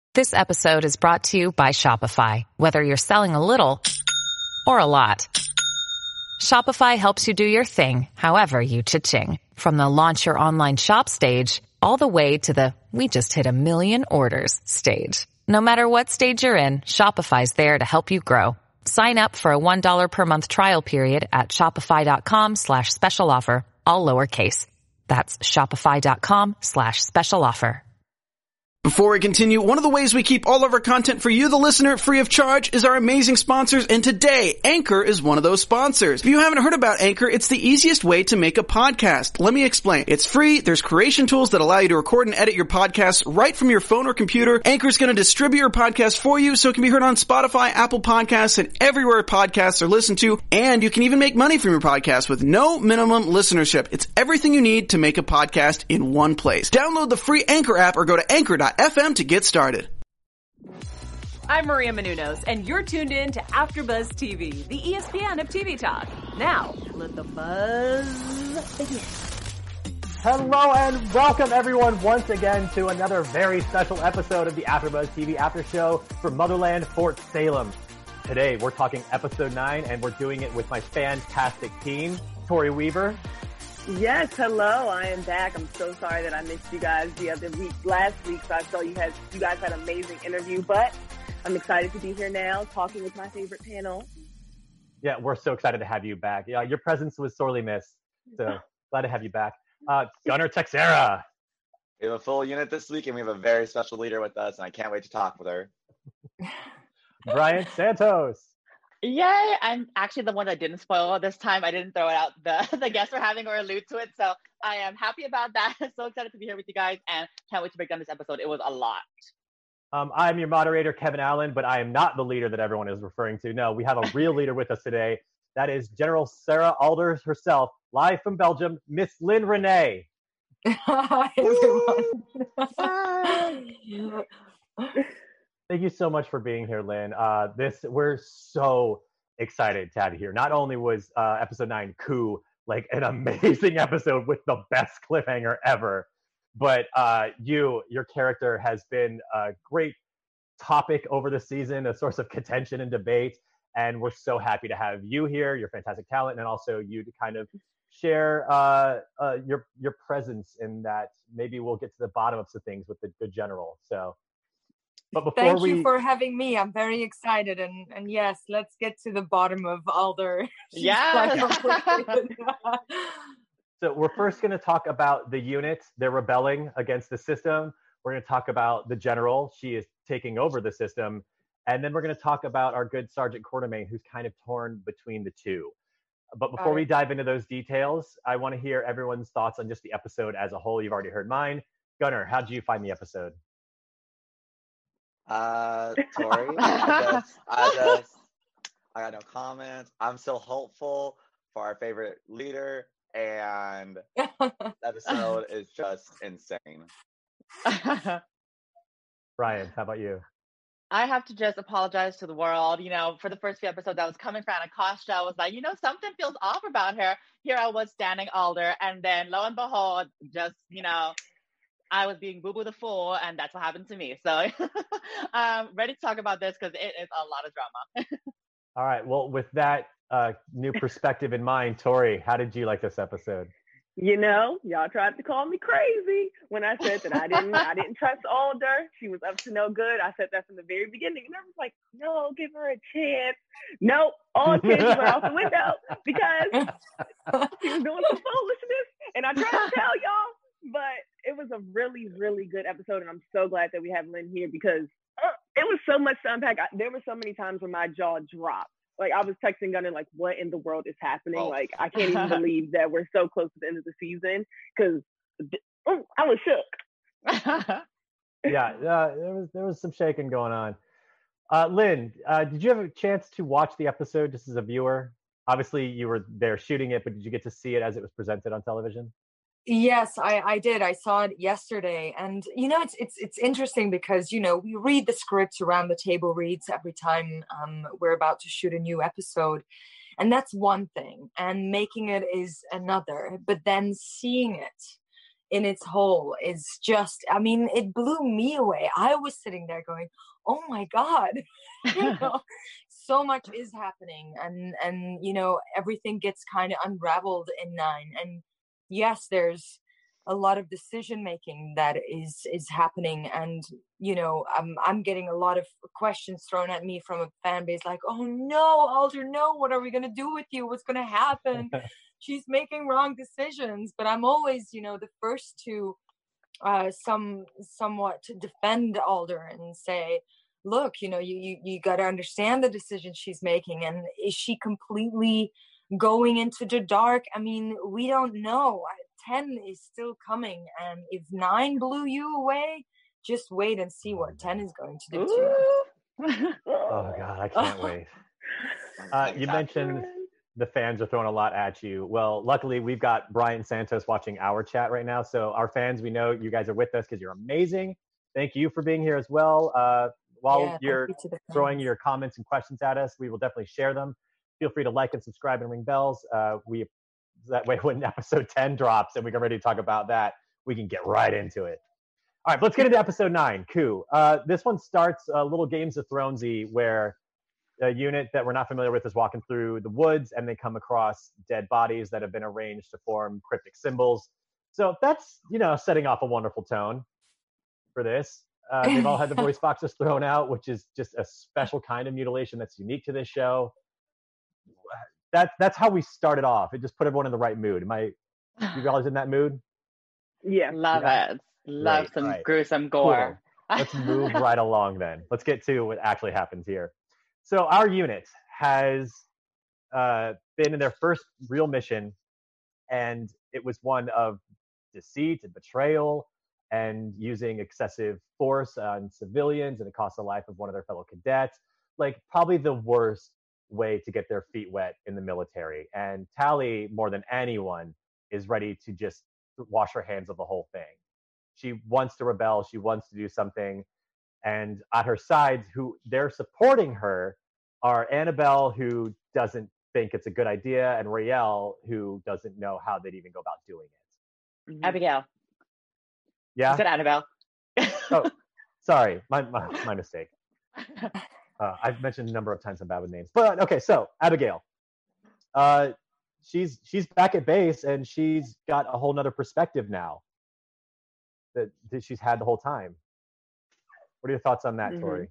This episode is brought to you by Shopify. Whether you're selling a little or a lot, Shopify helps you do your thing, however you cha-ching. From the launch your online shop stage, all the way to the we just hit 1 million orders stage. No matter what stage you're in, Shopify's there to help you grow. Sign up for a $1 per month trial period at shopify.com/special offer, all lowercase. That's shopify.com/special offer. Before we continue, one of the ways we keep all of our content for you, the listener, free of charge is our amazing sponsors, and today, Anchor is one of those sponsors. If you haven't heard about Anchor, it's the easiest way to make a podcast. Let me explain. It's free, there's creation tools that allow you to record and edit your podcasts right from your phone or computer. Anchor's going to distribute your podcast for you so it can be heard on Spotify, Apple Podcasts, and everywhere podcasts are listened to, and you can even make money from your podcast with no minimum listenership. It's everything you need to make a podcast in one place. Download the free Anchor app or go to anchor.fm to get started. I'm Maria Menounos, and you're tuned in to AfterBuzz TV, the ESPN of TV talk. Now, let the buzz begin. Hello and welcome everyone once again to another very special episode of the AfterBuzz TV After Show for Motherland Fort Salem. Today we're talking episode 9 and we're doing it with my fantastic team, Tori Weaver. Yes, hello. I am back. I'm so sorry that I missed you guys last week. So I saw you guys had an amazing interview, but I'm excited to be here now talking with my favorite panel. Yeah, we're so excited to have you back. Yeah, your presence was sorely missed. So glad to have you back. Gunnar Texera. We have a full unit this week and we have a very special leader with us and I can't wait to talk with her. Brian Santos. Yay! I'm actually the one that didn't spoil it this time. I didn't throw it out the guests we're having or allude to it. So I am happy about that. So excited to be here with you guys and can't wait to break down this episode. It was a lot. I'm your moderator, Kevin Allen, but I am not the leader that everyone is referring to. No, we have a real leader with us today. That is General Sarah Alders herself, live from Belgium, Miss Lynn Renee. Hi, everyone. Thank you so much for being here, Lynn. We're so excited to have you here. Not only was episode 9 Coup like an amazing episode with the best cliffhanger ever, but your character has been a great topic over the season, a source of contention and debate, and we're so happy to have you here, your fantastic talent, and also you to kind of share your presence in that. Maybe we'll get to the bottom of some things with the general. So. But Thank you for having me. I'm very excited. And yes, let's get to the bottom of Alder. Yeah. So we're first going to talk about the unit. They're rebelling against the system. We're going to talk about the general. She is taking over the system. And then we're going to talk about our good Sergeant Quartermain, who's kind of torn between the two. But before we dive into those details, I want to hear everyone's thoughts on just the episode as a whole. You've already heard mine. Gunnar, how did you find the episode? Tori, I got no comments. I'm still hopeful for our favorite leader, and the episode is just insane. Brian, how about you? I have to just apologize to the world. For the first few episodes, I was coming from Anacostia. I was like, something feels off about her. Here I was standing Alder, and then lo and behold, just, I was being Boo Boo the Fool, and that's what happened to me. So I'm ready to talk about this because it is a lot of drama. All right. Well, with that new perspective in mind, Tori, how did you like this episode? Y'all tried to call me crazy when I said that I didn't trust Alder. She was up to no good. I said that from the very beginning. And I was like, no, give her a chance. Nope. All chances were out the window because she was doing some foolishness. And I tried to tell y'all. But it was a really, really good episode, and I'm so glad that we have Lynn here because it was so much to unpack. There were so many times where my jaw dropped. Like, I was texting Gunnar, like, what in the world is happening? Like, I can't even believe that we're so close to the end of the season because I was shook. Yeah, there was some shaking going on. Lynn, did you have a chance to watch the episode just as a viewer? Obviously, you were there shooting it, but did you get to see it as it was presented on television? Yes, I did. I saw it yesterday. And, it's interesting because, we read the scripts around the table reads every time we're about to shoot a new episode. And that's one thing. And making it is another. But then seeing it in its whole is just, I mean, it blew me away. I was sitting there going, oh my God, you know, so much is happening, and you know, everything gets kind of unraveled in 9. And yes, there's a lot of decision making that is happening, and you know, I'm getting a lot of questions thrown at me from a fan base like, oh no, Alder, no, what are we gonna do with you? What's gonna happen? She's making wrong decisions. But I'm always, you know, the first to somewhat to defend Alder and say, look, you know, you got to understand the decision she's making, and is she completely going into the dark? I mean, we don't know. 10 is still coming, and if 9 blew you away, just wait and see what 10 is going to do to you. Oh God, I can't wait. You mentioned the fans are throwing a lot at you. Well, luckily we've got Brian Santos watching our chat right now. So our fans, we know you guys are with us because you're amazing. Thank you for being here as well. While you're throwing your comments and questions at us, we will definitely share them. Feel free to like and subscribe and ring bells. That way when episode 10 drops and we get ready to talk about that, we can get right into it. All right, let's get into episode 9, Coup. This one starts a little Games of Thronesy, where a unit that we're not familiar with is walking through the woods, and they come across dead bodies that have been arranged to form cryptic symbols. So that's, you know, setting off a wonderful tone for this. They've all had the voice boxes thrown out, which is just a special kind of mutilation that's unique to this show. That's how we started off. It just put everyone in the right mood. You guys in that mood? Yeah. Love it. Love some gruesome gore. Cool. Let's move right along then. Let's get to what actually happens here. So our unit has been in their first real mission, and it was one of deceit and betrayal and using excessive force on civilians, and it cost the life of one of their fellow cadets. Like, probably the worst way to get their feet wet in the military. And Tally, more than anyone, is ready to just wash her hands of the whole thing. She wants to rebel. She wants to do something. And at her side, who they're supporting her, are Annabelle, who doesn't think it's a good idea, and Raelle, who doesn't know how they'd even go about doing it. Mm-hmm. Abigail. Yeah? You said Annabelle. Oh, sorry. My mistake. I've mentioned a number of times I'm bad with names. But, okay, so, Abigail. She's back at base, and she's got a whole nother perspective now that she's had the whole time. What are your thoughts on that, Tori?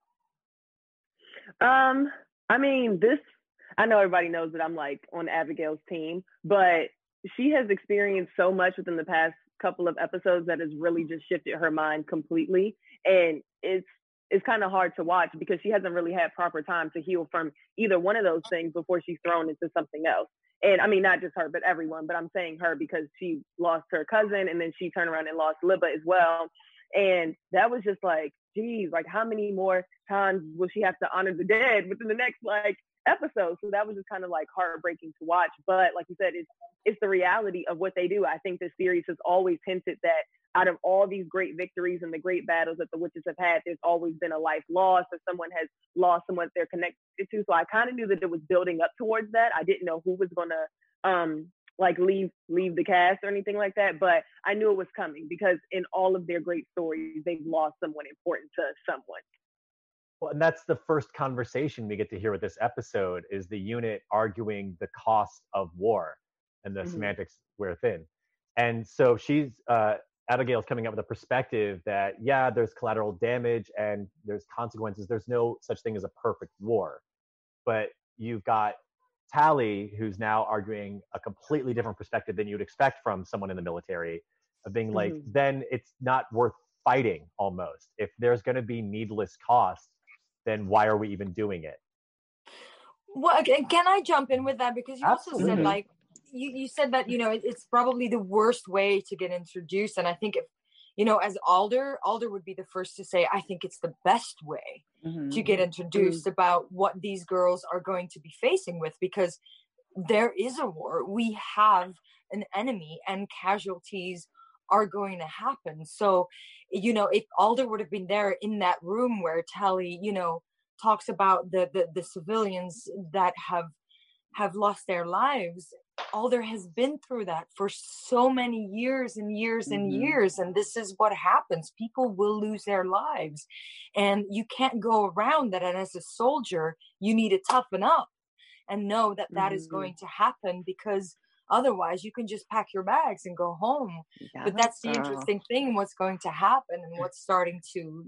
I mean, I know everybody knows that I'm like on Abigail's team, but she has experienced so much within the past couple of episodes that has really just shifted her mind completely. And it's kind of hard to watch because she hasn't really had proper time to heal from either one of those things before she's thrown into something else. And I mean, not just her, but everyone, but I'm saying her because she lost her cousin, and then she turned around and lost Libba as well. And that was just like, geez, like how many more times will she have to honor the dead within the next like episode? So that was just kind of like heartbreaking to watch. But like you said, it's the reality of what they do. I think this series has always hinted that out of all these great victories and the great battles that the witches have had, there's always been a life lost, or someone has lost someone they're connected to. So I kind of knew that it was building up towards that. I didn't know who was going to like leave the cast or anything like that, but I knew it was coming because in all of their great stories, they've lost someone important to someone. Well, and that's the first conversation we get to hear with this episode, is the unit arguing the cost of war and the semantics within. And so Abigail's coming up with a perspective that, yeah, there's collateral damage and there's consequences. There's no such thing as a perfect war. But you've got Tally, who's now arguing a completely different perspective than you'd expect from someone in the military, of being like, then it's not worth fighting almost. If there's going to be needless cost, then why are we even doing it? Well, can I jump in with that? Because you also said, like, you said that, you know, it's probably the worst way to get introduced. And I think, if, you know, as Alder would be the first to say, I think it's the best way to get introduced about what these girls are going to be facing with, because there is a war. We have an enemy and casualties are going to happen. So, you know, if Alder would have been there in that room where Tally, you know, talks about the civilians that have lost their lives, Alder has been through that for so many years and years and years. And this is what happens. People will lose their lives. And you can't go around that. And as a soldier, you need to toughen up and know that that is going to happen, because otherwise you can just pack your bags and go home. Yeah, but that's the interesting thing, what's going to happen and what's starting to,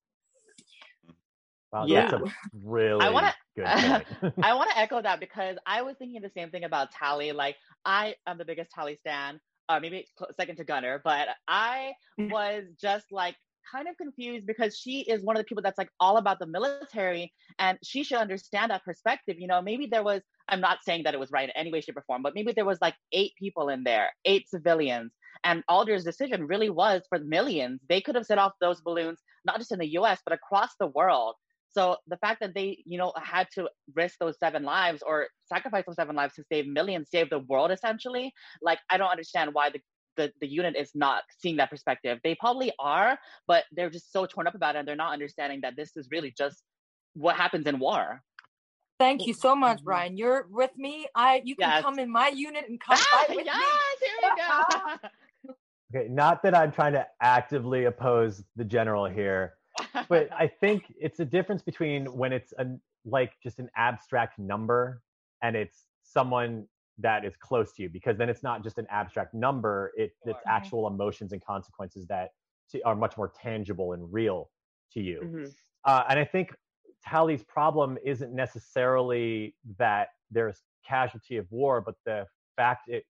Wow, Yeah. that's a really I wanna- good point. I want to echo that, because I was thinking the same thing about Tally. Like, I am the biggest Tally stan, maybe second to Gunnar, but I was just like kind of confused, because she is one of the people that's like all about the military, and she should understand that perspective. Maybe there was, I'm not saying that it was right in any way, shape, or form, but maybe there was like 8 people in there, 8 civilians. And Alder's decision really was for millions. They could have set off those balloons, not just in the US, but across the world. So the fact that they, had to risk those 7 lives or sacrifice those 7 lives to save millions, save the world, essentially, like, I don't understand why the unit is not seeing that perspective. They probably are, but they're just so torn up about it, and they're not understanding that this is really just what happens in war. Thank you so much, Brian. You're with me. You can come in my unit and come fight with me. Here we go. Okay, not that I'm trying to actively oppose the general here, but I think it's a difference between when it's just an abstract number and it's someone that is close to you, because then it's not just an abstract number, it's actual emotions and consequences that are much more tangible and real to you. And I think Tally's problem isn't necessarily that there's casualty of war, but the fact it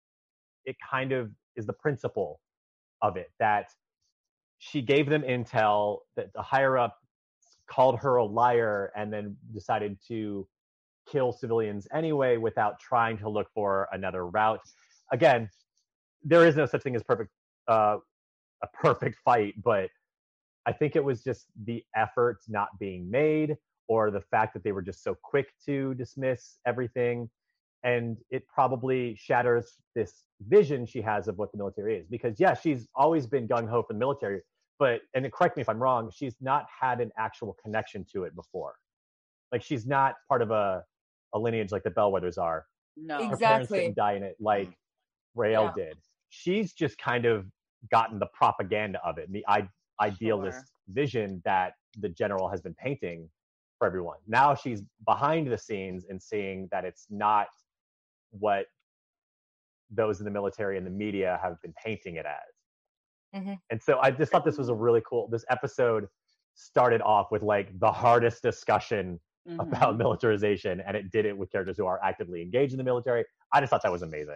kind of is the principle of it, that she gave them intel, that the higher up called her a liar, and then decided to kill civilians anyway without trying to look for another route. Again, there is no such thing as a perfect fight, but I think it was just the effort not being made, or the fact that they were just so quick to dismiss everything. And it probably shatters this vision she has of what the military is. Because she's always been gung-ho for the military, and correct me if I'm wrong, she's not had an actual connection to it before. Like, she's not part of a lineage like the Bellwethers are. No. Her parents didn't die in it like Raelle did. She's just kind of gotten the propaganda of it, and the idealist vision that the general has been painting for everyone. Now she's behind the scenes and seeing that it's not what those in the military and the media have been painting it as. And so I just thought this was this episode started off with like the hardest discussion about militarization, and it did it with characters who are actively engaged in the military. I just thought that was amazing.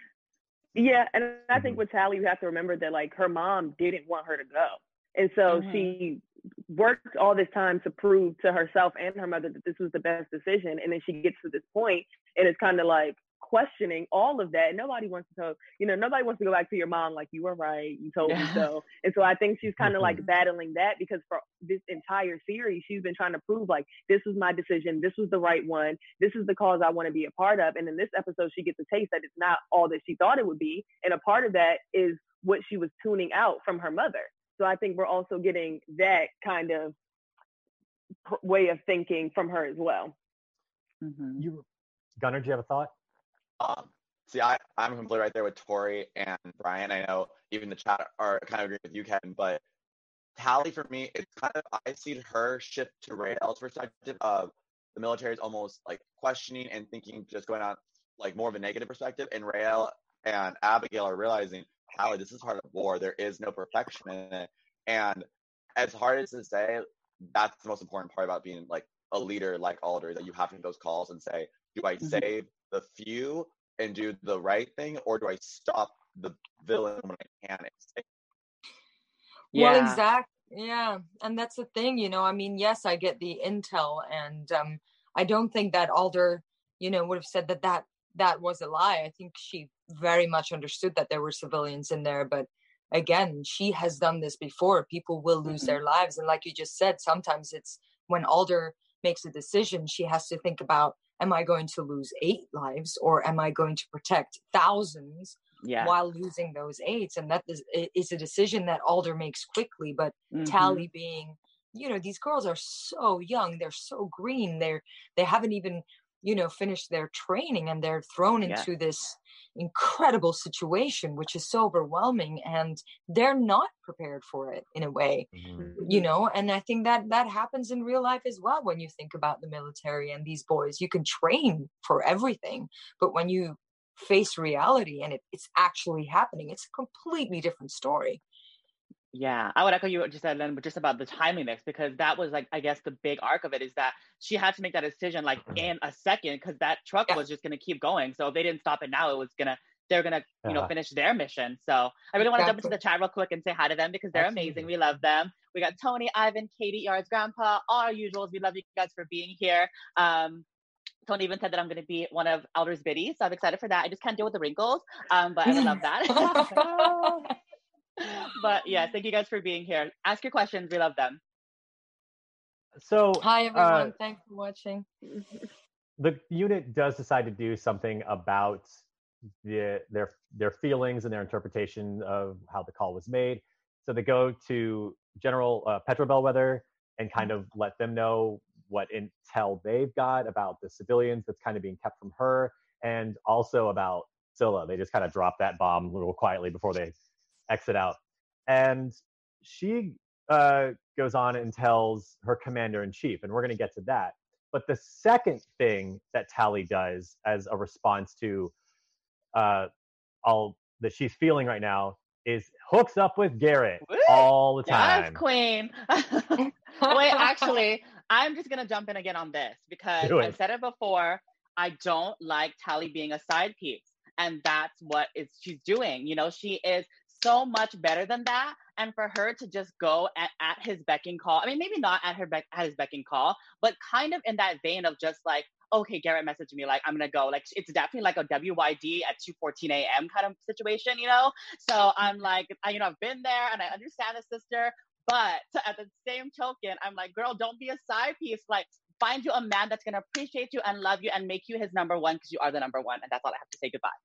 Yeah, and I think with Tally, you have to remember that like her mom didn't want her to go. And so she worked all this time to prove to herself and her mother that this was the best decision. And then she gets to this point and it's kind of like questioning all of that. And nobody wants to go back to your mom like, you were right, you told me so. And so I think she's kind of like battling that, because for this entire series, she's been trying to prove like, this was my decision, this was the right one, this is the cause I want to be a part of. And in this episode, she gets a taste that it's not all that she thought it would be. And a part of that is what she was tuning out from her mother. So I think we're also getting that kind of way of thinking from her as well. Gunnar, do you have a thought? See, I'm completely right there with Tori and Brian. I know even the chat are kind of agree with you, Kevin, but Tally, for me, it's kind of, I see her shift to Raelle's perspective of the military is almost like questioning and thinking, just going on like more of a negative perspective, and Raelle and Abigail are realizing, Tally, this is part of war. There is no perfection in it. And as hard as to say, that's the most important part about being like a leader like Alder, that you have to make those calls and say, do I save the few and do the right thing, or do I stop the villain when I can? Well, exactly. Yeah. And that's the thing, I mean, yes, I get the intel, and I don't think that Alder, would have said that was a lie. I think she very much understood that there were civilians in there, but again, she has done this before. People will lose their lives. And like you just said, sometimes it's when Alder makes a decision, she has to think about, am I going to lose 8 lives, or am I going to protect thousands while losing those 8? And that is a decision that Alder makes quickly. But Tally being, these girls are so young, they're so green, they haven't even finish their training, and they're thrown into this incredible situation, which is so overwhelming, and they're not prepared for it in a way, and I think that happens in real life as well. When you think about the military and these boys, you can train for everything, but when you face reality and it's actually happening, it's a completely different story. Yeah, I would echo you what you said, Lynn, but just about the timeliness, because that was like, I guess the big arc of it is that she had to make that decision like in a second, because that truck was just going to keep going. So if they didn't stop it now, they're going to, finish their mission. So I really want to jump into the chat real quick and say hi to them, because they're amazing. We love them. We got Tony, Ivan, Katie, Yard's grandpa, all our usuals. We love you guys for being here. Tony even said that I'm going to be one of Elder's biddies, so I'm excited for that. I just can't deal with the wrinkles, but I would love that. But yeah, thank you guys for being here. Ask your questions. We love them. So hi everyone, thanks for watching. The unit does decide to do something about their feelings and their interpretation of how the call was made. So they go to General Petra Bellwether and kind of let them know what intel they've got about the civilians that's kind of being kept from her, and also about Scylla. They just kind of drop that bomb a little quietly before they exit out. And she goes on and tells her commander-in-chief, and we're going to get to that. But the second thing that Tally does as a response to all that she's feeling right now is hooks up with Garrett all the time. Yes, queen. Wait, actually, I'm just going to jump in again on this, because I've said it before. I don't like Tally being a side piece. And that's what she's doing. She is so much better than that. And for her to just go at his beck and call, I mean, maybe not at his beck and call, but kind of in that vein of just like, okay, Garrett messaged me, like, I'm going to go. Like, it's definitely like a WYD at 2:14 a.m. kind of situation, So I'm like, I've been there and I understand the sister, but at the same token, I'm like, girl, don't be a side piece. Like, find you a man that's going to appreciate you and love you and make you his number one, because you are the number one. And that's all I have to say. Goodbye.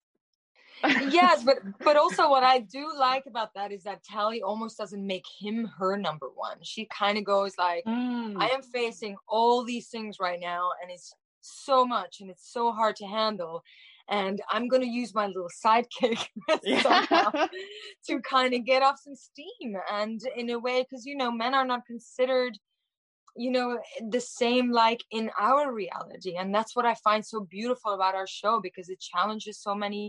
Yes, but also what I do like about that is that Tally almost doesn't make him her number one. She kind of goes like, I am facing all these things right now, and it's so much and it's so hard to handle, and I'm going to use my little sidekick somehow to kind of get off some steam. And in a way, because men are not considered the same like in our reality, and that's what I find so beautiful about our show, because it challenges so many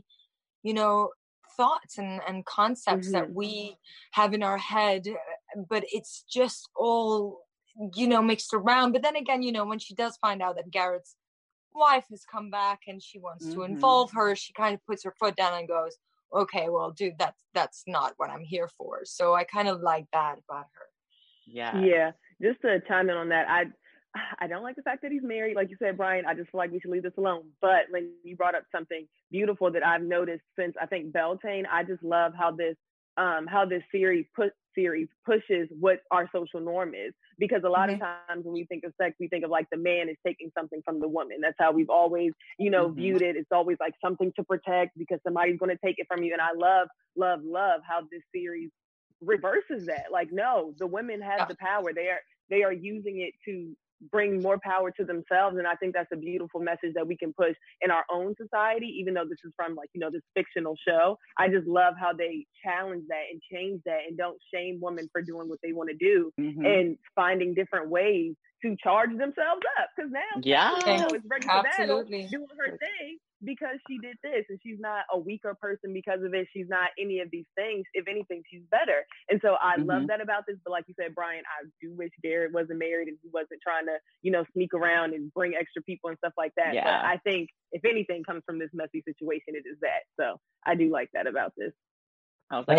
thoughts and concepts that we have in our head, but it's just all mixed around. But then again, when she does find out that Garrett's wife has come back and she wants to involve her, she kind of puts her foot down and goes, okay, well, dude, that's not what I'm here for. So I kind of like that about her. Yeah, just to chime in on that, I don't like the fact that he's married. Like you said, Brian, I just feel like we should leave this alone. But when you brought up something beautiful that I've noticed since, I think, Beltane, I just love how this series pushes what our social norm is. Because a lot of times when we think of sex, we think of like the man is taking something from the woman. That's how we've always, viewed it. It's always like something to protect because somebody's going to take it from you. And I love how this series reverses that. Like, no, the women have the power. They are using it to bring more power to themselves. And I think that's a beautiful message that we can push in our own society, even though this is from this fictional show. I just love how they challenge that and change that and don't shame women for doing what they want to do and finding different ways to charge themselves up. Because now it's ready for battle, doing her thing because she did this, and she's not a weaker person because of it. She's not any of these things. If anything, she's better. And so I love that about this. But like you said, Brian, I do wish Garrett wasn't married and he wasn't trying to, sneak around and bring extra people and stuff like that. Yeah. But I think if anything comes from this messy situation, it is that. So I do like that about this. I was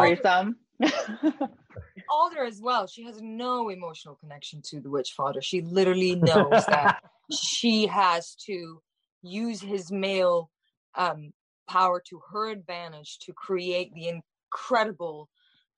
like, Alder as well. She has no emotional connection to the Witch Father. She literally knows that she has to use his male power to her advantage to create the incredible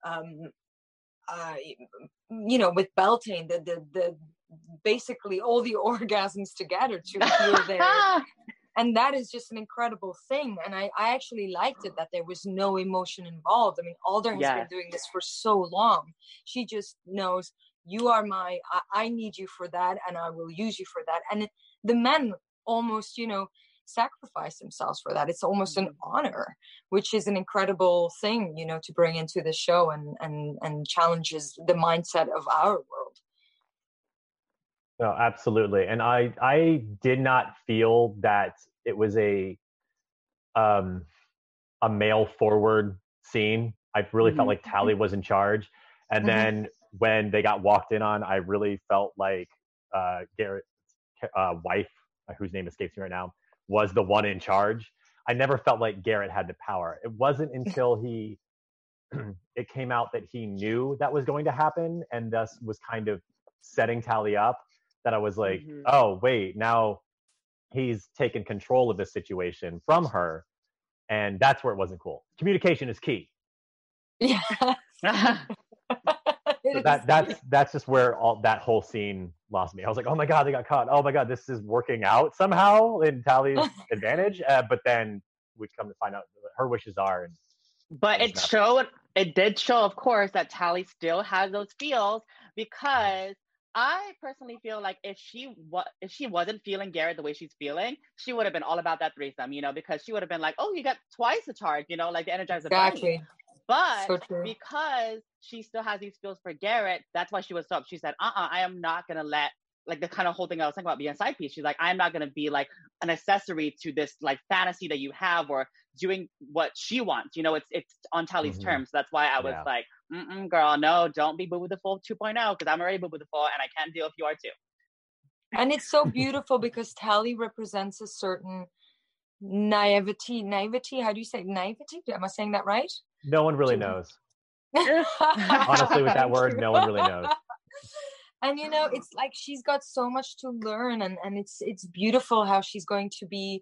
with Beltane, the basically all the orgasms together to heal their and that is just an incredible thing. And I actually liked it that there was no emotion involved. I mean, Alder has been doing this for so long. She just knows, you are I need you for that, and I will use you for that. And the men almost, sacrifice themselves for that. It's almost an honor, which is an incredible thing, to bring into the show and challenges the mindset of our world. No, absolutely. And I did not feel that it was a male forward scene. I really felt like Tally was in charge. And then when they got walked in on, I really felt like Garrett's wife, whose name escapes me right now, was the one in charge. I never felt like Garrett had the power. It wasn't until it came out that he knew that was going to happen and thus was kind of setting Tally up that I was like, oh, wait, now he's taken control of this situation from her. And that's where it wasn't cool. Communication is key. Yeah. So that's just where that whole scene lost me. I was like, oh my God, they got caught. Oh my God, this is working out somehow in Tally's advantage. But then we come to find out that her wishes are. But it did show, of course, that Tally still has those feels, because I personally feel like if she wasn't feeling Garrett the way she's feeling, she would have been all about that threesome, because she would have been like, oh, you got twice the charge, like the Energizer Exactly. Bunny. But so because she still has these feels for Garrett, that's why she was up. She said, I am not going to let, like, the kind of whole thing I was talking about being a side piece. She's like, I'm not going to be like an accessory to this like fantasy that you have, or doing what she wants. It's on Tally's terms. That's why I was like, girl, no, don't be Boo Boo the Fool 2.0, because I'm already Boo Boo the Fool and I can't deal if you are too. And it's so beautiful because Tally represents a certain naivety. How do you say naivety? Am I saying that right? No one really knows. Honestly, with that word, no one really knows. And it's like she's got so much to learn, and it's beautiful how she's going to be,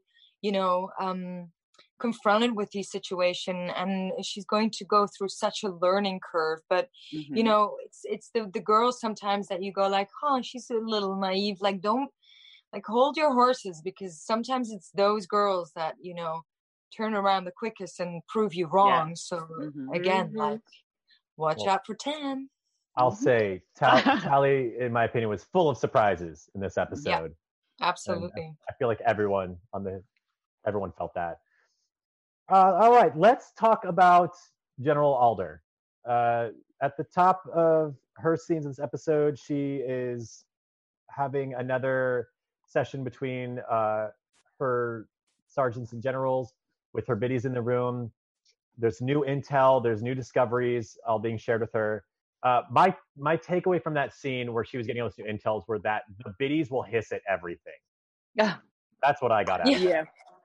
confronted with these situations, and she's going to go through such a learning curve. But it's the girls sometimes that you go like, oh, she's a little naive. Like, don't, like, hold your horses, because sometimes it's those girls that turn around the quickest and prove you wrong. So again, like, watch out for 10. I'll say Tally, in my opinion, was full of surprises in this episode. Yeah, absolutely. I feel like everyone felt that. All right, let's talk about General Alder. At the top of her scenes in this episode, she is having another session between her sergeants and generals with her biddies in the room. There's new intel, there's new discoveries all being shared with her. My takeaway from that scene where she was getting all this new intels were that the biddies will hiss at everything. Yeah, that's what I got out of it. Yeah.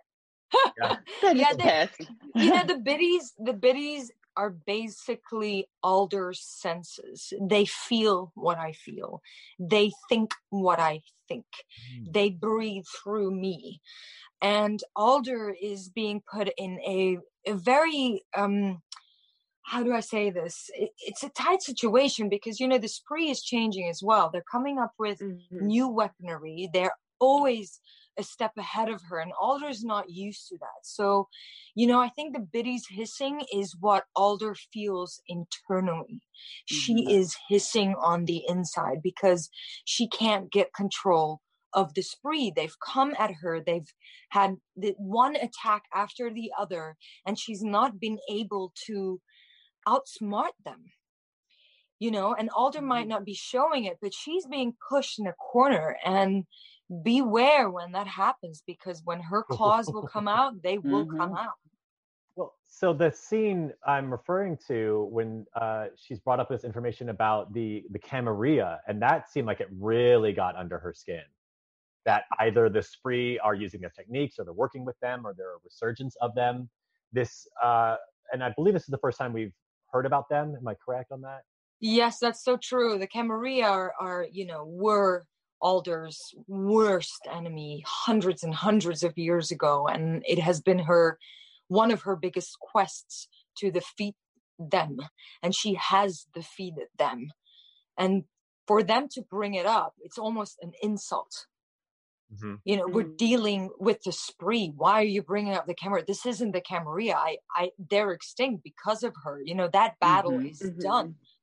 The biddies are basically Alder's senses. They feel what I feel. They think what I think. They breathe through me. And Alder is being put in a very how do I say this? It's a tight situation because, the Spree is changing as well. They're coming up with new weaponry. They're always a step ahead of her, and Alder's not used to that. So, I think the biddies hissing is what Alder feels internally. She is hissing on the inside because she can't get control of the Spree. They've come at her. They've had the one attack after the other, and she's not been able to outsmart them. And Alder might not be showing it, but she's being pushed in a corner, and beware when that happens, because when her claws will come out, they will come out. Well, so the scene I'm referring to when she's brought up this information about the Camarilla, and that seemed like it really got under her skin. That either the Spree are using their techniques, or they're working with them, or they're a resurgence of them. This, and I believe this is the first time we've heard about them. Am I correct on that? Yes, that's so true. The Camarilla were Alder's worst enemy hundreds and hundreds of years ago, and it has been one of her biggest quests to defeat them, and she has defeated them. And for them to bring it up, it's almost an insult. We're dealing with the Spree. Why are you bringing up the Camarilla? This isn't the Camarilla. They're extinct because of her. That battle is done.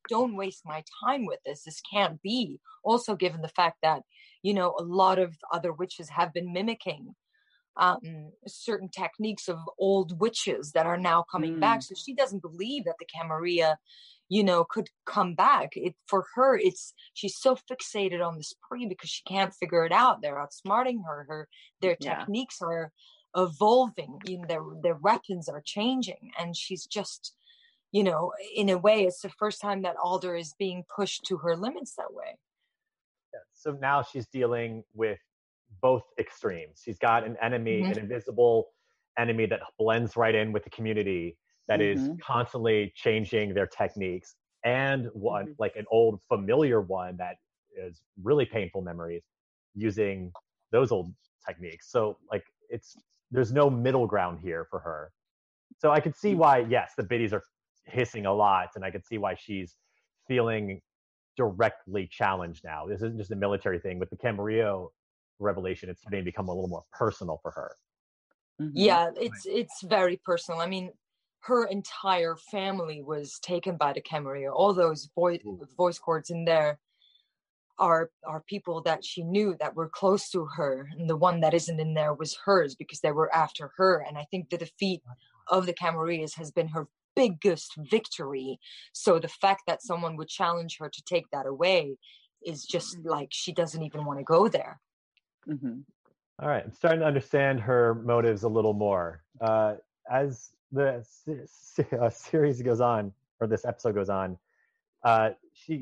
don't waste my time with this. This can't be. Also, given the fact that, you know, a lot of other witches have been mimicking certain techniques of old witches that are now coming back. So she doesn't believe that the Camarilla, you know, could come back. For her, she's so fixated on the spree because she can't figure it out. They're outsmarting her. Their techniques are evolving. You know, their weapons are changing, and she's just, you know, in a way, it's the first time that Alder is being pushed to her limits that way. Yeah, so now she's dealing with both extremes. She's got an enemy, an invisible enemy that blends right in with the community, that is constantly changing their techniques, and one like an old familiar one that is really painful memories using those old techniques. So like there's no middle ground here for her. So I could see why, yes, the biddies are hissing a lot, and I could see why she's feeling directly challenged now. This isn't just a military thing. With the Camarillo revelation, it's starting to become a little more personal for her. Yeah, it's very personal. I mean, her entire family was taken by the Camarilla. All those voice cords in there are people that she knew that were close to her, and the one that isn't in there was hers because they were after her. And I think the defeat of the Camarillas has been her biggest victory. So the fact that someone would challenge her to take that away is just like, she doesn't even want to go there. All right, I'm starting to understand her motives a little more. As the series goes on, or this episode goes on, I'm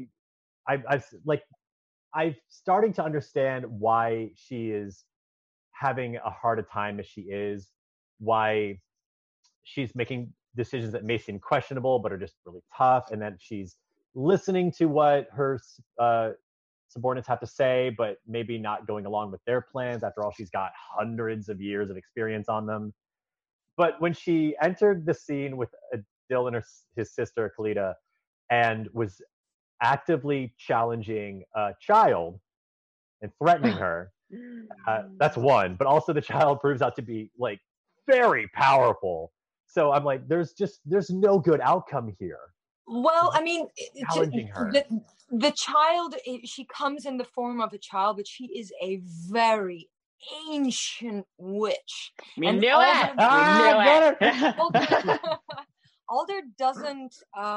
starting to understand why she is having a hard a time as she is, why she's making decisions that may seem questionable but are just really tough, and that she's listening to what her subordinates have to say, but maybe not going along with their plans. After all, she's got hundreds of years of experience on them. But when she entered the scene with Adil and his sister Khalida, and was actively challenging a child and threatening her, that's one. But also the child proves out to be like very powerful. So I'm like, there's no good outcome here. Well, I mean, challenging her. The child, she comes in the form of a child, but she is a very ancient witch. We knew it. Alder doesn't,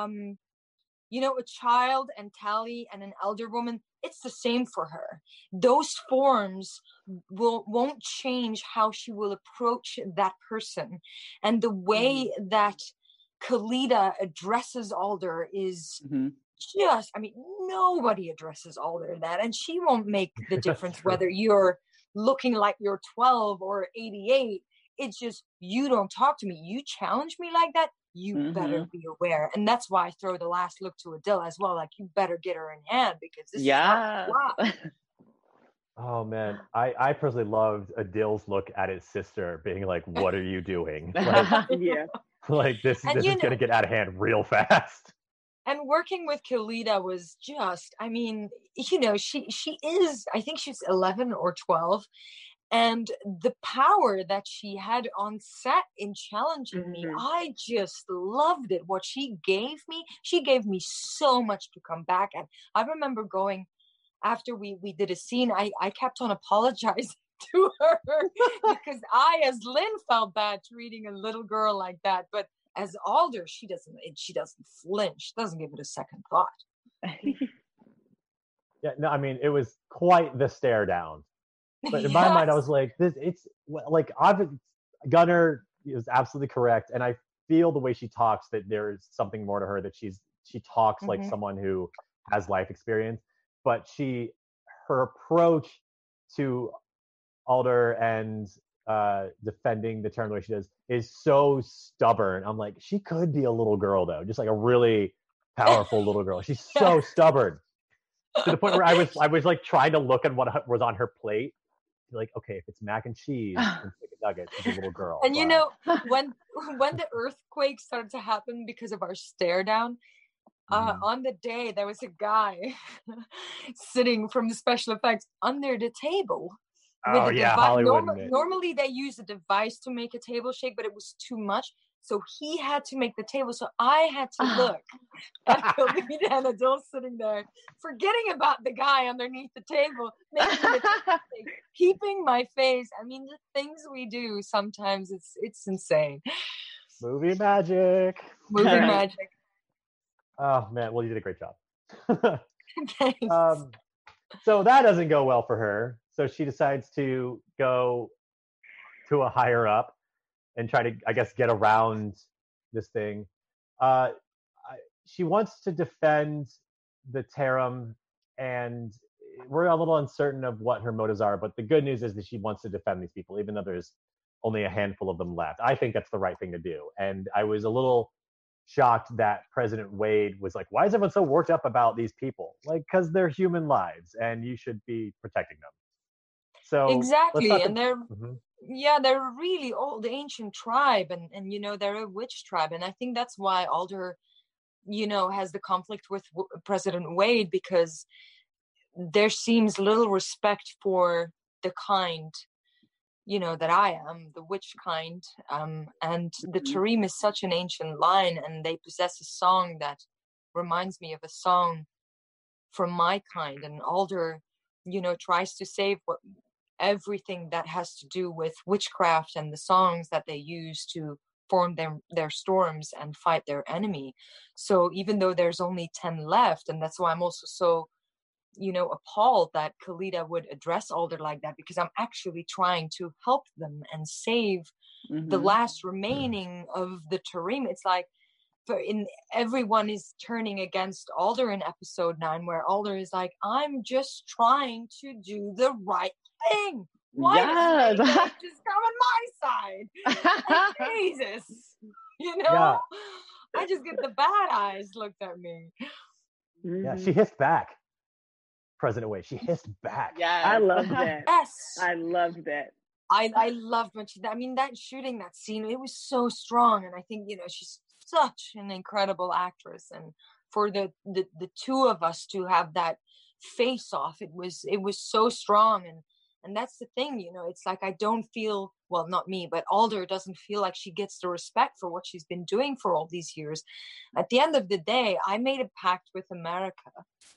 you know, a child and Tally and an elder woman, it's the same for her. Those forms won't change how she will approach that person. And the way that Khalida addresses Alder is just, I mean, nobody addresses Alder that, and she won't make the difference whether you're looking like you're 12 or 88. It's just, you don't talk to me. You challenge me like that, you better be aware. And that's why I throw the last look to Adil as well. Like, you better get her in hand, because this is not a flop. Oh man, I personally loved Adil's look at his sister, being like, "What are you doing?" Like, like this is gonna get out of hand real fast. And working with Khalida was just, I mean, you know, she is, I think she's 11 or 12. And the power that she had on set in challenging me, I just loved it. What she gave me so much to come back at. I remember going, after we did a scene, I kept on apologizing to her because I, as Lynn, felt bad treating a little girl like that. But as Alder, she doesn't flinch, doesn't give it a second thought. Yeah, no, I mean, it was quite the stare down. But in my mind, I was like, it's like, Gunnar is absolutely correct. And I feel the way she talks that there is something more to her, that she talks like someone who has life experience. But her approach to Alder and defending the term the way she does is so stubborn. I'm like, she could be a little girl though, just like a really powerful little girl. She's so stubborn to the point where I was like trying to look at what was on her plate. Like, okay, if it's mac and cheese and chicken nuggets, she's a little girl. And you know, when the earthquake started to happen because of our stare down, on the day there was a guy sitting from the special effects under the table. Oh yeah, Hollywood. Normally they use a device to make a table shake, but it was too much. So he had to make the table. So I had to look at Kalita and Adil sitting there, forgetting about the guy underneath the table, making the table, keeping my face. I mean, the things we do sometimes, it's insane. Movie magic. Movie magic. Oh man, well, you did a great job. Thanks. So that doesn't go well for her. So she decides to go to a higher up and try to, I guess, get around this thing. She wants to defend the Tarim, and we're a little uncertain of what her motives are, but the good news is that she wants to defend these people, even though there's only a handful of them left. I think that's the right thing to do. And I was a little shocked that President Wade was like, why is everyone so worked up about these people? Like, because they're human lives and you should be protecting them. So exactly. And they're they're a really old ancient tribe, and you know, they're a witch tribe. And I think that's why Alder, you know, has the conflict with President Wade, because there seems little respect for the kind, you know, that I am, the witch kind. And the Tarim is such an ancient line, and they possess a song that reminds me of a song from my kind. And Alder, you know, tries to save everything that has to do with witchcraft and the songs that they use to form their storms and fight their enemy. So even though there's only 10 left, and that's why I'm also so, you know, appalled that Kalita would address Alder like that, because I'm actually trying to help them and save the last remaining of the Tarim. It's like, everyone is turning against Alder in episode 9, where Alder is like, I'm just trying to do the right thing. Why does he just come on my side? Like, Jesus, you know? Yeah. I just get the bad eyes looked at me. Yeah, she hissed back. President Wade, she hissed back. Yeah, I love that. Yes, I loved that. I loved when she. I mean, that shooting, that scene, it was so strong, and I think, you know, she's such an incredible actress, and for the two of us to have that face off, it was so strong. And that's the thing, you know, it's like, I don't feel, well, not me, but Alder doesn't feel like she gets the respect for what she's been doing for all these years. At the end of the day, I made a pact with America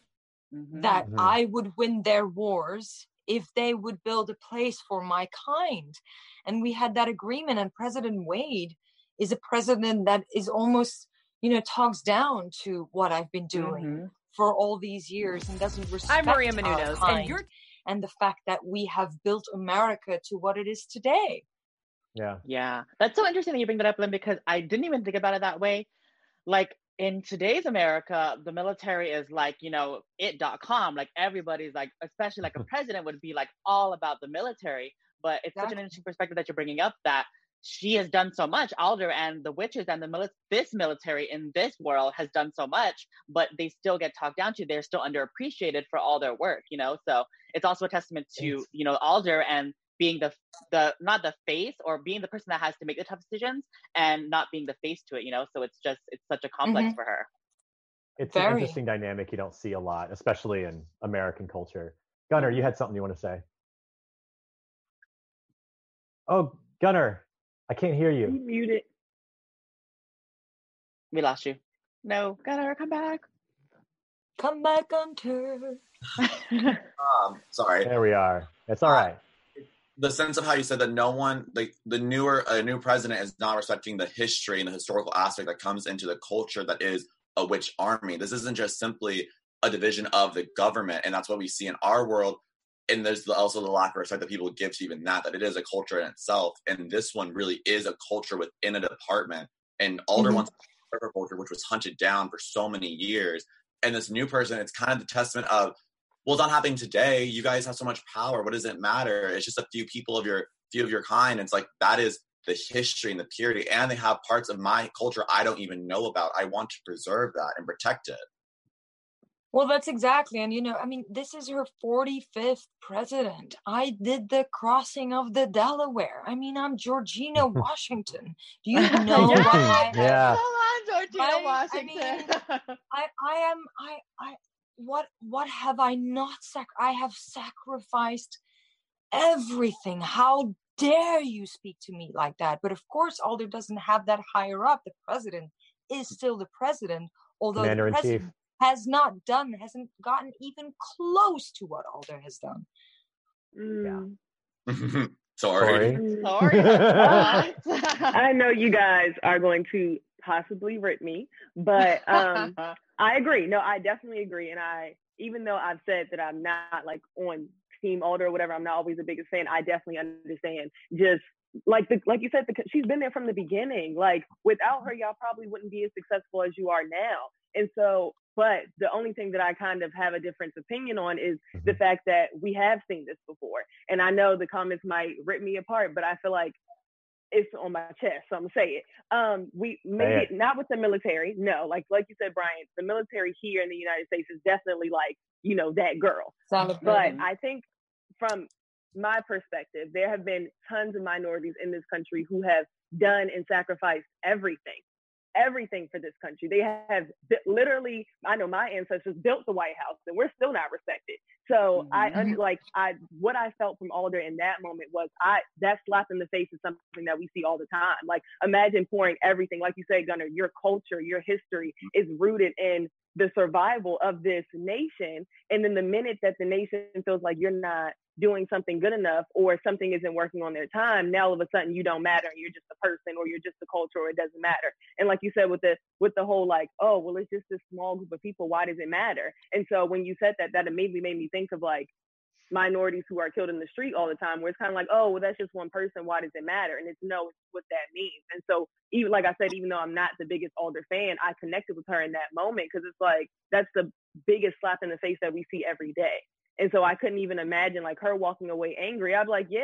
that I would win their wars if they would build a place for my kind. And we had that agreement, and President Wade is a president that is almost, you know, talks down to what I've been doing for all these years and doesn't respect. I'm Maria Menounos, and the fact that we have built America to what it is today. Yeah. That's so interesting that you bring that up, Lynn, because I didn't even think about it that way. Like, in today's America, the military is like, you know, it.com. Like, everybody's like, especially like a president would be like all about the military. But it's such an interesting perspective that you're bringing up, that she has done so much. Alder and the witches and this military in this world has done so much, but they still get talked down to. They're still underappreciated for all their work, you know? So it's also a testament to, you know, Alder and being the not the face, or being the person that has to make the tough decisions and not being the face to it, you know? So it's such a complex for her. It's an interesting dynamic you don't see a lot, especially in American culture. Gunnar, you had something you want to say? Oh, Gunnar, I can't hear you. You muted. We lost you. No, Gunnar, come back. Come back, Gunter. Sorry. There we are. It's all right. The sense of how you said that no one, like a new president is not respecting the history and the historical aspect that comes into the culture that is a witch army. This isn't just simply a division of the government, and that's what we see in our world. And there's also the lack of respect that people give to even that it is a culture in itself. And this one really is a culture within a department. And Alder wants a culture, which was hunted down for so many years. And this new person, it's kind of the testament of, well, it's not happening today. You guys have so much power. What does it matter? It's just a few people of your kind. It's like, that is the history and the purity. And they have parts of my culture I don't even know about. I want to preserve that and protect it. Well, that's exactly. And, you know, I mean, this is her 45th president. I did the crossing of the Delaware. I mean, I'm Georgina Washington. Do you know why? Yeah. Georgina Washington. I am, what have I not I have sacrificed everything. How dare you speak to me like that? But of course, Alder doesn't have that higher up. The president is still the president, although Commander the in Chief president hasn't gotten even close to what Alder has done. Yeah. Sorry. I know you guys are going to possibly rip me, but I agree. No, I definitely agree. And even though I've said that I'm not like on Team Alder or whatever, I'm not always the biggest fan. I definitely understand. Just like you said, she's been there from the beginning. Like without her, y'all probably wouldn't be as successful as you are now. And so, but the only thing that I kind of have a different opinion on is the fact that we have seen this before. And I know the comments might rip me apart, but I feel like it's on my chest, so I'm gonna say it. We maybe not with the military. No, like you said, Brian, the military here in the United States is definitely like, you know, that girl. But I think from my perspective, there have been tons of minorities in this country who have done and sacrificed everything for this country. They have literally, I know my ancestors built the White House and we're still not respected. So what I felt from Alder in that moment was that slap in the face is something that we see all the time. Like imagine pouring everything, like you say, Gunnar, your culture, your history is rooted in the survival of this nation. And then the minute that the nation feels like you're not doing something good enough or something isn't working on their time, now all of a sudden you don't matter and you're just a person or you're just a culture or it doesn't matter. And like you said with the whole like, oh, well, it's just this small group of people, why does it matter? And so when you said that immediately made me think of like minorities who are killed in the street all the time, where it's kind of like, oh, well, that's just one person, why does it matter? And it's what that means. And so even like I said, even though I'm not the biggest Alder fan, I connected with her in that moment because it's like that's the biggest slap in the face that we see every day. And so I couldn't even imagine like her walking away angry. I'd be like,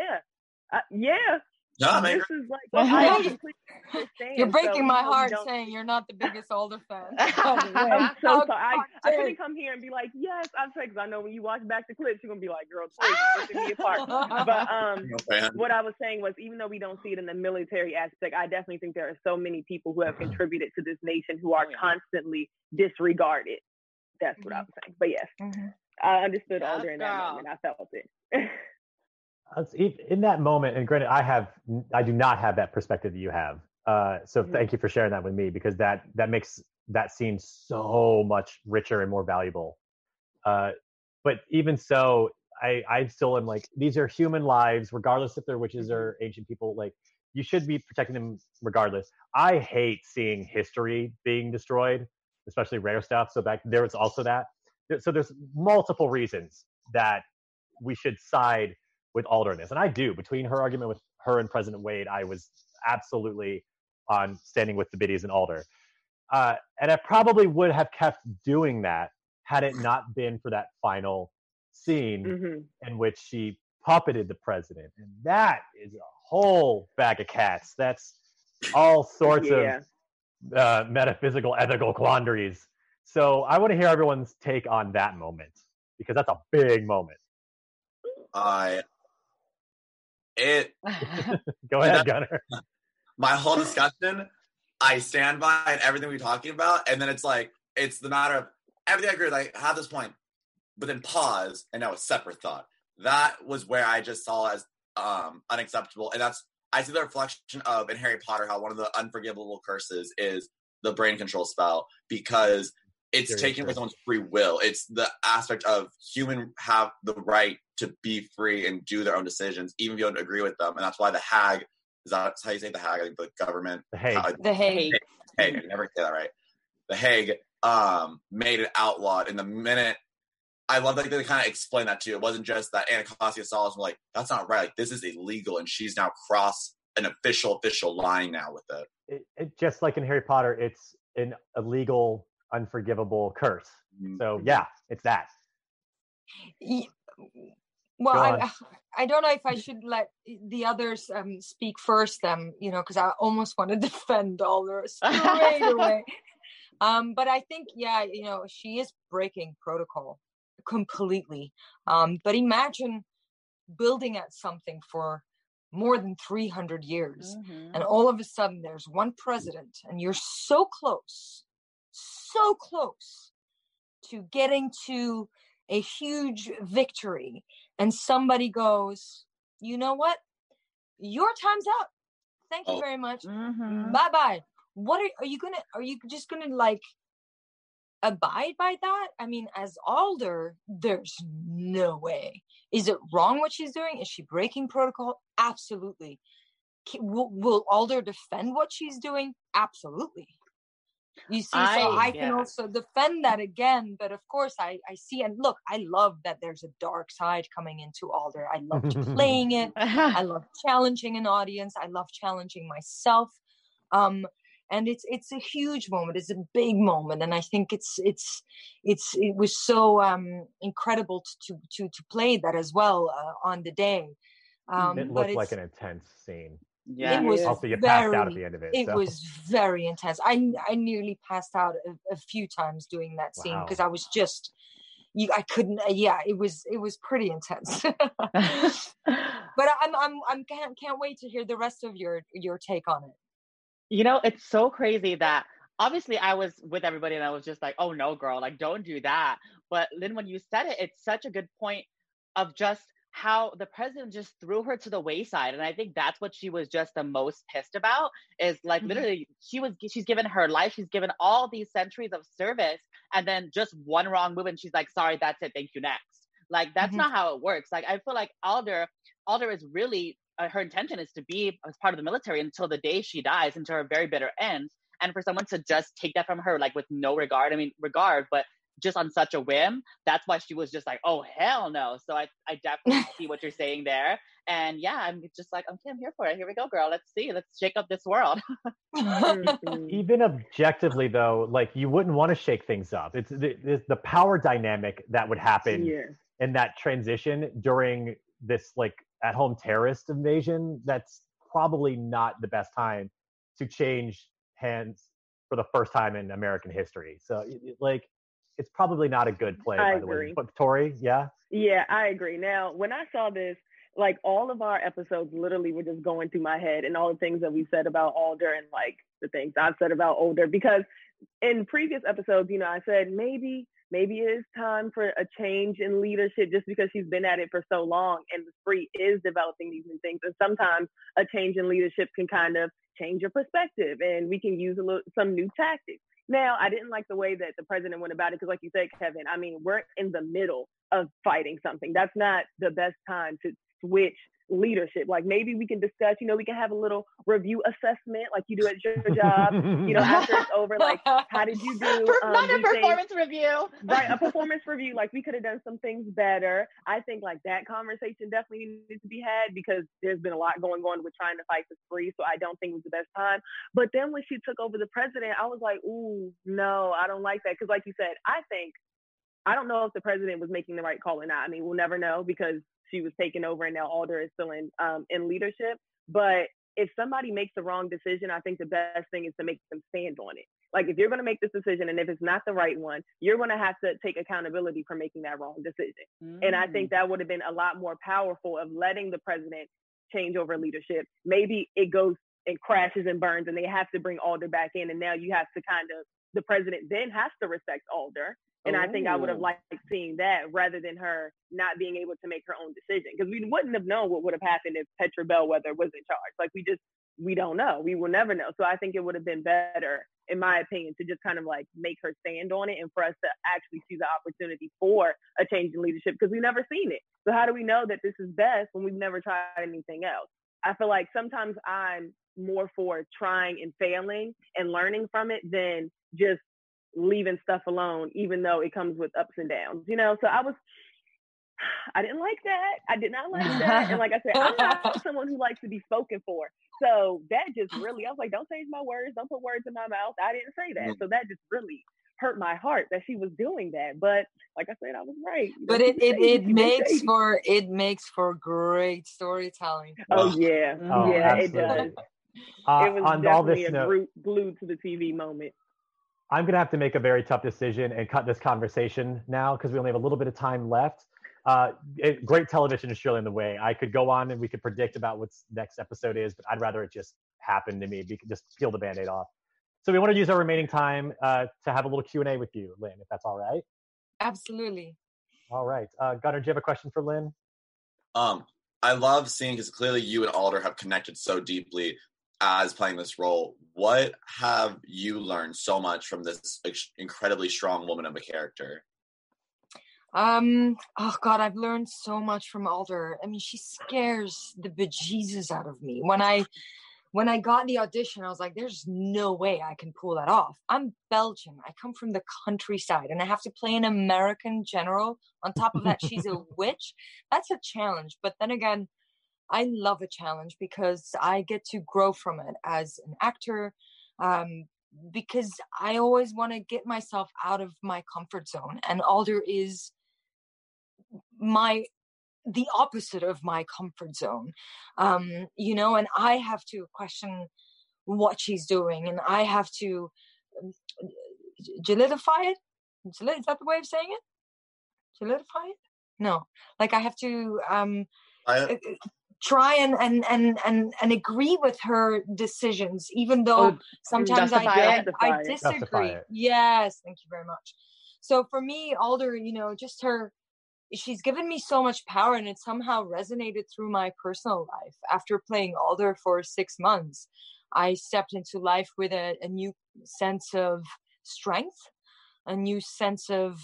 No, this is like, you're breaking my heart saying you're not the biggest Alder fan. I'm so sorry. I couldn't come here and be like, yes, I'm sorry, because I know when you watch back the clips, you're gonna be like, girl, please rip me apart. But what I was saying was, even though we don't see it in the military aspect, I definitely think there are so many people who have contributed to this nation who are constantly disregarded. That's what I was saying. But yes, I understood Alder in that moment. I felt it. In that moment, and granted, I do not have that perspective that you have. So thank you for sharing that with me, because that makes that scene so much richer and more valuable. But even so, I still am like, these are human lives, regardless if they're witches or ancient people. Like, you should be protecting them regardless. I hate seeing history being destroyed, especially rare stuff. So there was also that. So there's multiple reasons that we should side with Alder in this. And I do. Between her argument with her and President Wade, I was absolutely on standing with the biddies and Alder. And I probably would have kept doing that had it not been for that final scene in which she puppeted the president. And that is a whole bag of cats. That's all sorts of metaphysical, ethical quandaries. So I want to hear everyone's take on that moment, because that's a big moment. Go ahead, Gunnar. My whole discussion, I stand by and everything we're talking about, and then it's like, it's the matter of everything I agree with. I have this point, but then pause, and now a separate thought. That was where I just saw as unacceptable, and I see the reflection of in Harry Potter how one of the unforgivable curses is the brain control spell, because it's taking away someone's free will. It's the aspect of humans have the right to be free and do their own decisions, even if you don't agree with them. And that's why the Hague, is that how you say the Hague? I think the government. The Hague. Hague. I never say that right. The Hague made it outlawed. In the minute, I love that they kind of explain that too. It wasn't just that Anacostia saw us and like, that's not right. Like, this is illegal, and she's now crossed an official line now with it. It just like in Harry Potter, it's an illegal, unforgivable curse. So yeah, it's that. Well, I don't know if I should let the others speak first, because I almost want to defend Alder straight away. But I think, she is breaking protocol completely. But imagine building at something for more than 300 years, and all of a sudden there's one president, and you're so close to getting to a huge victory, and somebody goes, you know what? your time's up. Thank you very much. Bye bye. What are you just gonna like abide by that? I mean, as Alder, there's no way. Is it wrong what she's doing? Is she breaking protocol? Absolutely. Will Alder defend what she's doing? Absolutely. You see, I can also defend that again, but of course I see, and look, I love that there's a dark side coming into Alder. I loved playing it. I love challenging an audience. I love challenging myself. And it's a huge moment. It's a big moment, and I think it was so incredible to play that as well on the day. It looked like an intense scene. Yeah, it was. Also, you passed out at the end of it. It was very intense. I nearly passed out a few times doing that scene because I was just, I couldn't. Yeah, it was pretty intense. But I can't wait to hear the rest of your take on it. You know, it's so crazy that obviously I was with everybody and I was just like, oh no, girl, like don't do that. But Lynn, when you said it, it's such a good point of just how the president just threw her to the wayside. And I think that's what she was just the most pissed about is like literally she's given her life. She's given all these centuries of service and then just one wrong move. And she's like, sorry, that's it. Thank you. Next. Like, that's not how it works. Like, I feel like Alder is really, her intention is to be as part of the military until the day she dies, until her very bitter end. And for someone to just take that from her, like with no regard, but just on such a whim, that's why she was just like, oh, hell no. So I definitely see what you're saying there. And yeah, I'm just like, okay, I'm here for it. Here we go, girl. Let's shake up this world. Even objectively, though, like you wouldn't want to shake things up. It's the power dynamic that would happen in that transition during this like at-home terrorist invasion. That's probably not the best time to change hands for the first time in American history. So it's probably not a good play, by the way. But Tori, yeah? Yeah, I agree. Now, when I saw this, like all of our episodes literally were just going through my head and all the things that we said about Alder and like the things I've said about Alder, because in previous episodes, I said maybe it is time for a change in leadership just because she's been at it for so long and the Spree is developing these new things. And sometimes a change in leadership can kind of change your perspective and we can use some new tactics. Now, I didn't like the way that the president went about it because like you said, Kevin, I mean, we're in the middle of fighting something. That's not the best time to switch leadership. Like maybe we can discuss, we can have a little review assessment like you do at your job, after it's over, like how did you do? Not a performance review. Right, a performance review. Like we could have done some things better. I think like that conversation definitely needs to be had because there's been a lot going on with trying to fight the Spree. So I don't think it was the best time. But then when she took over the president, I was like, ooh, no, I don't like that. Because like you said, I don't know if the president was making the right call or not. I mean, we'll never know because she was taking over and now Alder is still in leadership. But if somebody makes the wrong decision, I think the best thing is to make them stand on it. Like if you're going to make this decision and if it's not the right one, you're going to have to take accountability for making that wrong decision. And I think that would have been a lot more powerful of letting the president change over leadership. Maybe it goes and crashes and burns and they have to bring Alder back in. And now you have to the president then has to respect Alder. And I think I would have liked seeing that rather than her not being able to make her own decision. Because we wouldn't have known what would have happened if Petra Bellwether was in charge. Like we don't know. We will never know. So I think it would have been better, in my opinion, to just kind of like make her stand on it and for us to actually see the opportunity for a change in leadership because we've never seen it. So how do we know that this is best when we've never tried anything else? I feel like sometimes I'm more for trying and failing and learning from it than just leaving stuff alone, even though it comes with ups and downs, So I didn't like that. I did not like that. And like I said, I'm not someone who likes to be spoken for. So that just really, I was like, don't change my words. Don't put words in my mouth. I didn't say that. So that just really hurt my heart that she was doing that. But like I said, I was right. But it makes for great storytelling. Oh yeah. Yeah, it does. It was definitely glued to the TV moment. I'm going to have to make a very tough decision and cut this conversation now because we only have a little bit of time left. Great television is surely in the way. I could go on and we could predict about what next episode is, but I'd rather it just happen to me. We could just peel the Band-Aid off. So we want to use our remaining time to have a little Q&A with you, Lynn, if that's all right. Absolutely. All right. Gunnar, do you have a question for Lynn? I love seeing, because clearly you and Alder have connected so deeply as playing this role. What have you learned so much from this incredibly strong woman of a character? Oh God, I've learned so much from Alder. I mean, she scares the bejesus out of me. When I got the audition, I was like, there's no way I can pull that off. I'm Belgian. I come from the countryside and I have to play an American general. On top of that, she's a witch. That's a challenge. But then again, I love a challenge because I get to grow from it as an actor, because I always want to get myself out of my comfort zone. And Alder is the opposite of my comfort zone, and I have to question what she's doing, and I have to solidify it. Is that the way of saying it? Solidify it? No, like I have to try and agree with her decisions, even though sometimes I disagree. Yes, thank you very much. So for me, Alder, just she's given me so much power, and it somehow resonated through my personal life. After playing Alder for 6 months, I stepped into life with a new sense of strength, a new sense of,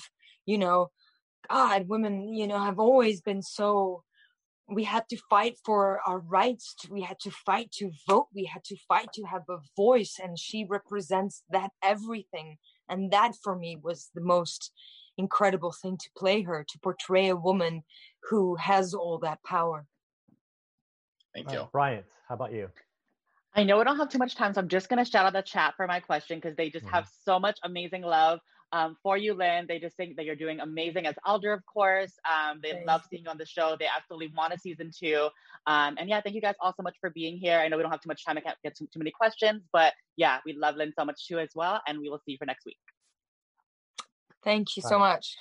God, women, have always been so, we had to fight for our rights. We had to fight to vote. We had to fight to have a voice, and she represents that everything. And that for me was the most incredible thing to play her, to portray a woman who has all that power. Thank you. Bryant, how about you? I know we don't have too much time, so I'm just going to shout out the chat for my question, because they just have so much amazing love for you, Lynn. They just think that you're doing amazing as Alder, of course. They love seeing you on the show. They absolutely want a season 2. And yeah, thank you guys all so much for being here. I know we don't have too much time. I can't get too many questions, but yeah, we love Lynn so much too as well. And we will see you for next week. Thank you so much.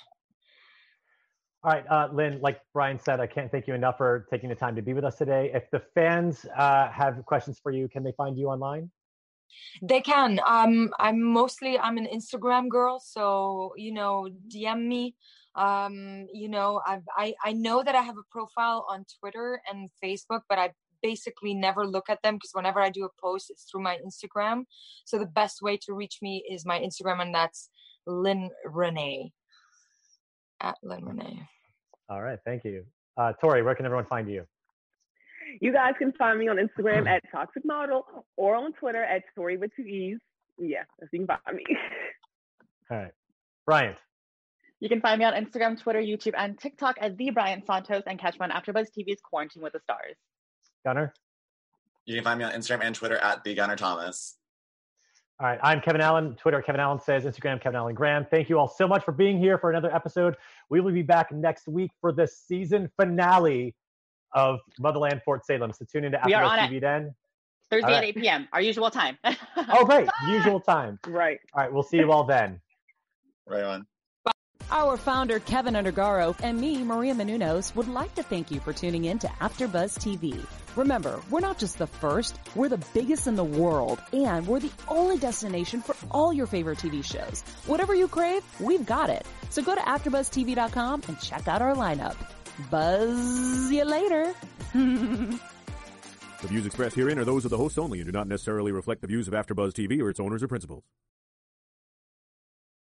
All right, Lynn, like Brian said, I can't thank you enough for taking the time to be with us today. If the fans have questions for you, can they find you online? They can. I'm an Instagram girl, so DM me. I know that I have a profile on Twitter and Facebook, but I basically never look at them, because whenever I do a post, it's through my Instagram. So the best way to reach me is my Instagram, and that's Lynn Renee, at Lynn Renee. All right, thank you. Tori, where can everyone find you? You guys can find me on Instagram at Toxic Model, or on Twitter at Tori with 2 E's. Yeah, that's you can find me. All right. Bryant. You can find me on Instagram, Twitter, YouTube, and TikTok as The Bryant Santos, and catch me on AfterBuzz TV's Quarantine with the Stars. Gunnar. You can find me on Instagram and Twitter at The Gunnar Thomas. All right, I'm Kevin Allen, Twitter, Kevin Allen Says, Instagram, Kevin Allen Graham. Thank you all so much for being here for another episode. We will be back next week for the season finale of Motherland Fort Salem. So tune into AfterBuzz TV then. Thursday at 8 p.m., our usual time. Oh, great. Usual time. Right. All right, we'll see you all then. Right on. Our founder, Kevin Undergaro, and me, Maria Menounos, would like to thank you for tuning in to AfterBuzz TV. Remember, we're not just the first, we're the biggest in the world, and we're the only destination for all your favorite TV shows. Whatever you crave, we've got it. So go to AfterBuzzTV.com and check out our lineup. Buzz you later. The views expressed herein are those of the hosts only and do not necessarily reflect the views of AfterBuzz TV or its owners or principals.